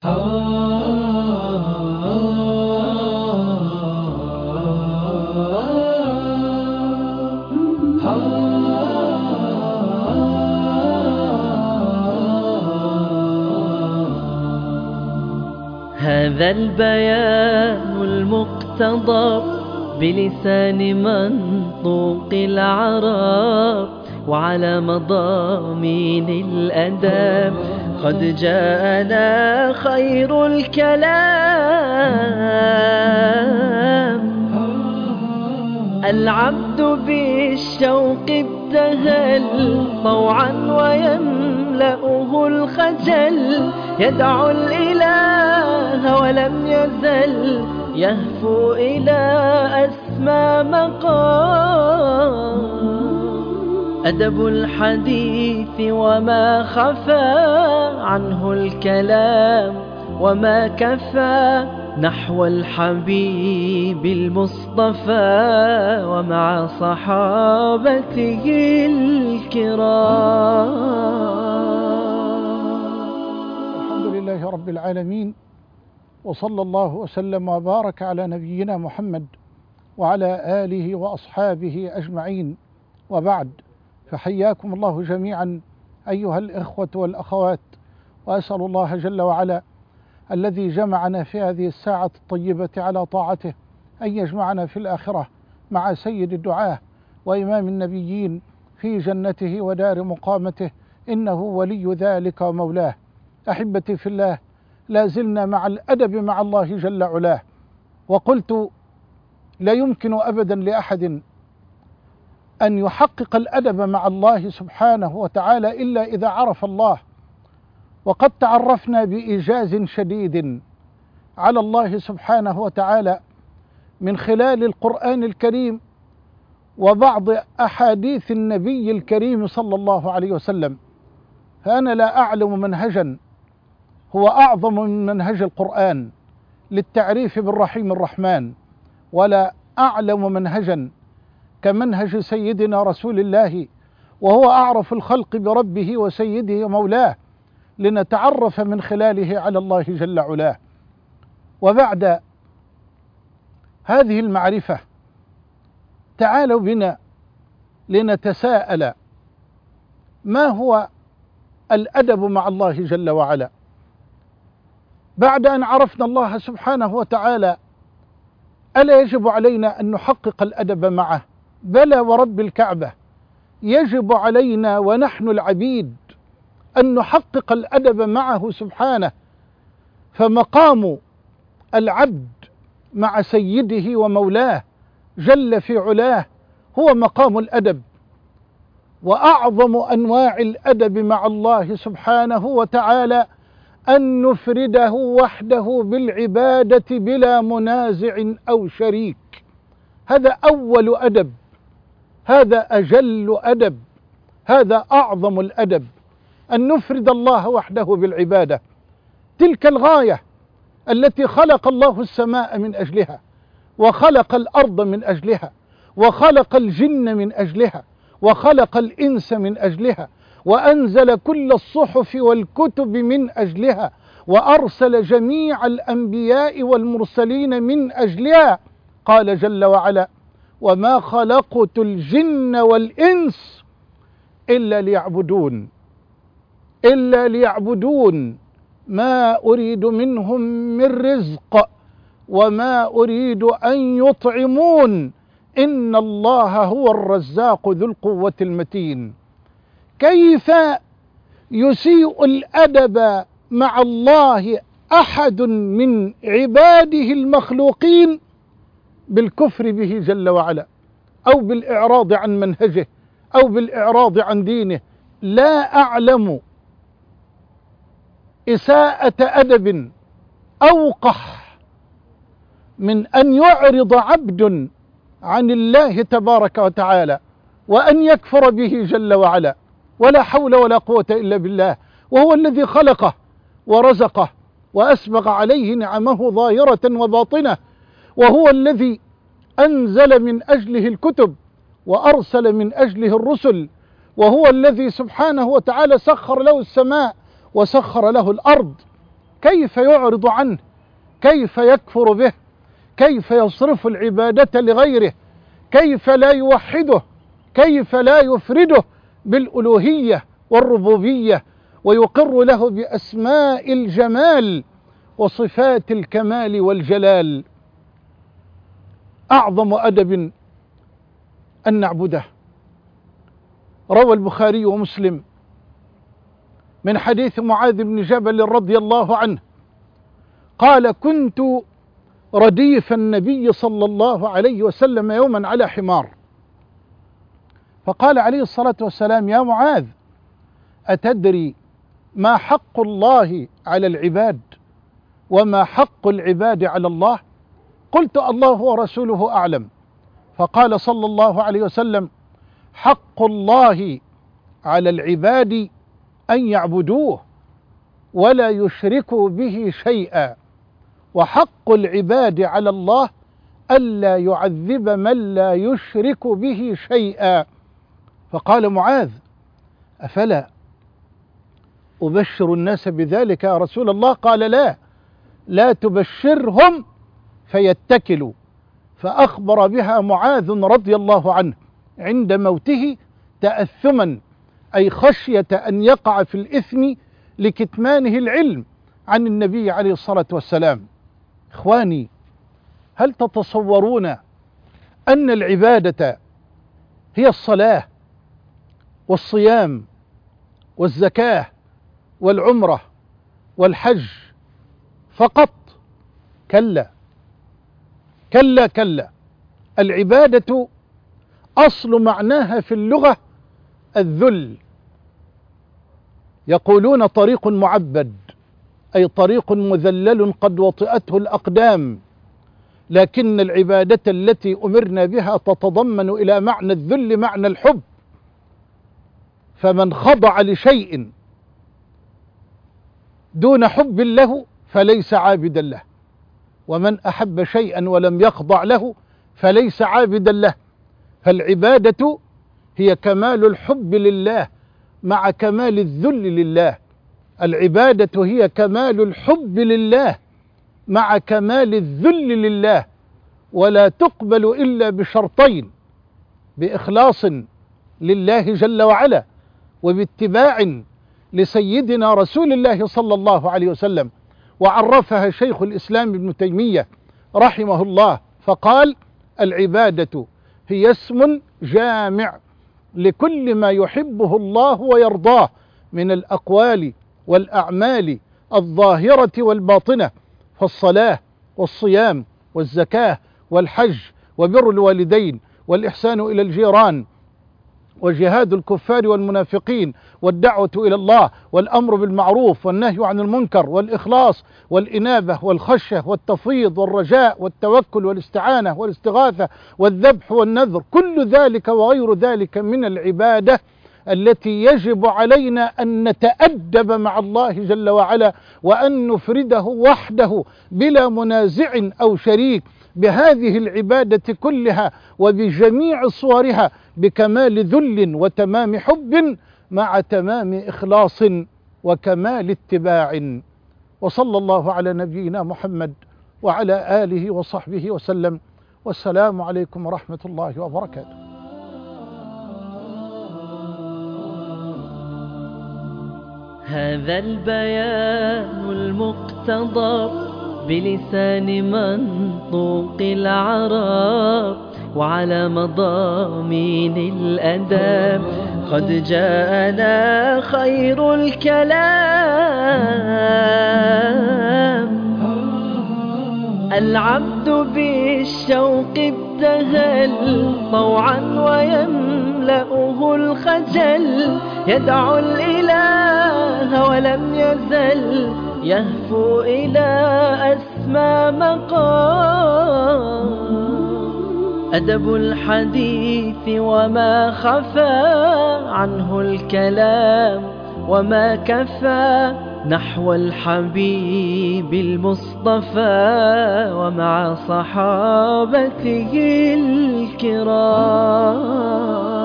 هذا البيان المقتضب بلسان منطوق العرب وعلى مضامين الأدب قد جاءنا خير الكلام. العبد بالشوق ابتهل طوعا ويملأه الخجل، يدعو الإله ولم يزل يهفو إلى أسمى مقام. أدب الحديث وما خفى عنه الكلام وما كفى نحو الحبيب المصطفى ومع صحابته الكرام. الحمد لله رب العالمين، وصلى الله وسلم وبارك على نبينا محمد وعلى آله وأصحابه أجمعين، وبعد، فحياكم الله جميعا أيها الإخوة والأخوات، وأسأل الله جل وعلا الذي جمعنا في هذه الساعة الطيبة على طاعته أن يجمعنا في الآخرة مع سيد الدعاة وإمام النبيين في جنته ودار مقامته، إنه ولي ذلك ومولاه. أحبتي في الله، لا زلنا مع الأدب مع الله جل علاه، وقلت لا يمكن أبدا لأحد أن يحقق الأدب مع الله سبحانه وتعالى إلا إذا عرف الله. وقد تعرفنا بإيجاز شديد على الله سبحانه وتعالى من خلال القرآن الكريم وبعض أحاديث النبي الكريم صلى الله عليه وسلم. فأنا لا أعلم منهجا هو أعظم من منهج القرآن للتعريف بالرحيم الرحمن، ولا أعلم منهجا كمنهج سيدنا رسول الله، وهو أعرف الخلق بربه وسيده ومولاه، لنتعرف من خلاله على الله جل علاه. وبعد هذه المعرفة تعالوا بنا لنتساءل ما هو الأدب مع الله جل وعلا. بعد أن عرفنا الله سبحانه وتعالى ألا يجب علينا أن نحقق الأدب معه؟ بلى ورب الكعبة، يجب علينا ونحن العبيد أن نحقق الأدب معه سبحانه. فمقام العبد مع سيده ومولاه جل في علاه هو مقام الأدب، وأعظم أنواع الأدب مع الله سبحانه وتعالى أن نفرده وحده بالعبادة بلا منازع أو شريك. هذا أول أدب، هذا أجل أدب، هذا أعظم الأدب، أن نفرد الله وحده بالعبادة. تلك الغاية التي خلق الله السماء من أجلها، وخلق الأرض من أجلها، وخلق الجن من أجلها، وخلق الإنس من أجلها، وأنزل كل الصحف والكتب من أجلها، وأرسل جميع الأنبياء والمرسلين من أجلها. قال جل وعلا: وما خلقت الجن والإنس إلا ليعبدون، إلا ليعبدون، ما أريد منهم من رزق وما أريد أن يطعمون، إن الله هو الرزاق ذو القوة المتين. كيف يسيء الأدب مع الله أحد من عباده المخلوقين بالكفر به جل وعلا، أو بالإعراض عن منهجه، أو بالإعراض عن دينه؟ لا أعلم إساءة أدب أوقح من أن يعرض عبد عن الله تبارك وتعالى وأن يكفر به جل وعلا، ولا حول ولا قوة إلا بالله، وهو الذي خلقه ورزقه وأسبغ عليه نعمه ظاهرة وباطنة، وهو الذي أنزل من أجله الكتب وأرسل من أجله الرسل، وهو الذي سبحانه وتعالى سخر له السماء وسخر له الأرض. كيف يعرض عنه؟ كيف يكفر به؟ كيف يصرف العبادة لغيره؟ كيف لا يوحده؟ كيف لا يفرده بالألوهية والربوبية ويقر له بأسماء الجمال وصفات الكمال والجلال؟ أعظم أدب أن نعبده. روى البخاري ومسلم من حديث معاذ بن جبل رضي الله عنه قال: كنت رديف النبي صلى الله عليه وسلم يوما على حمار، فقال عليه الصلاة والسلام: يا معاذ، أتدري ما حق الله على العباد وما حق العباد على الله؟ قلت: الله ورسوله أعلم. فقال صلى الله عليه وسلم: حق الله على العباد أن يعبدوه ولا يشركوا به شيئا، وحق العباد على الله ألا يعذب من لا يشرك به شيئا. فقال معاذ: أفلا أبشر الناس بذلك يا رسول الله؟ قال: لا تبشرهم فيتكلوا. فأخبر بها معاذ رضي الله عنه عند موته تأثما، أي خشية أن يقع في الإثم لكتمانه العلم عن النبي عليه الصلاة والسلام. إخواني، هل تتصورون أن العبادة هي الصلاة والصيام والزكاة والعمرة والحج فقط؟ كلا كلا كلا. العبادة أصل معناها في اللغة الذل. يقولون طريق معبد، أي طريق مذلل قد وطئته الأقدام، لكن العبادة التي أمرنا بها تتضمن إلى معنى الذل معنى الحب. فمن خضع لشيء دون حب له فليس عابدا له، ومن أحب شيئا ولم يخضع له فليس عابدا له. فالعبادة هي كمال الحب لله مع كمال الذل لله. العبادة هي كمال الحب لله مع كمال الذل لله، ولا تقبل إلا بشرطين: بإخلاص لله جل وعلا، وباتباع لسيدنا رسول الله صلى الله عليه وسلم. وعرفها شيخ الإسلام ابن تيمية رحمه الله فقال: العبادة هي اسم جامع لكل ما يحبه الله ويرضاه من الأقوال والأعمال الظاهرة والباطنة. فالصلاة والصيام والزكاة والحج وبر الوالدين والإحسان إلى الجيران وجهاد الكفار والمنافقين والدعوة إلى الله والأمر بالمعروف والنهي عن المنكر والإخلاص والإنابة والخشية والتفويض والرجاء والتوكل والاستعانة والاستغاثة والذبح والنذر، كل ذلك وغير ذلك من العبادة التي يجب علينا أن نتأدب مع الله جل وعلا، وأن نفرده وحده بلا منازع أو شريك بهذه العبادة كلها وبجميع صورها، بكمال ذل وتمام حب مع تمام إخلاص وكمال اتباع. وصلى الله على نبينا محمد وعلى آله وصحبه وسلم، والسلام عليكم ورحمة الله وبركاته. هذا البيان المقتضى بلسان منطوق العرب، وعلى مضامين الأداب قد جاءنا خير الكلام. العبد بالشوق ابتهل طوعا ويملأه الخجل، يدعو الإله ولم يزل يهفو إلى أسمى مقام. أدب الحديث وما خفى عنه الكلام وما كفى، نحو الحبيب المصطفى ومع صحابته الكرام.